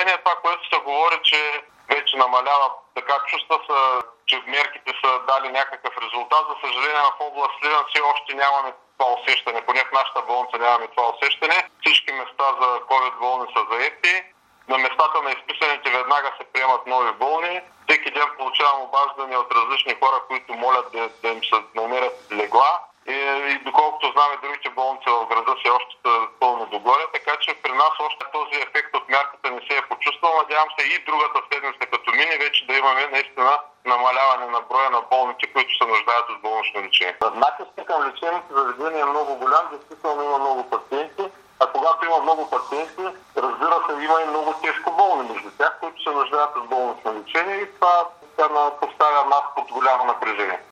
съжаление, това, което се говори, че вече намалява, така чувства се, че мерките са дали някакъв резултат. За съжаление, в област Сливен все още нямаме това усещане, поне в нашата болница нямаме това усещане. Всички места за COVID болни са заети. На местата на изписаните веднага се приемат нови болни. Всеки ден получавам обаждания от различни хора, които молят да им се намерят легла. И доколкото знаме, другите болници в града все още са пълно догоре, така че при нас още този ефект от мярката не се е почувствал. Надявам се и другата седмица като мине вече да имаме наистина намаляване на броя на болните, които се нуждаят от болнично лечение. Натискът към лечебните заведения е много голям, действително има много пациенти, а когато има много пациенти, разбира се, има и много тежко болни между тях, които се нуждаят от болнично лечение и това поставя нас под голямо напрежение.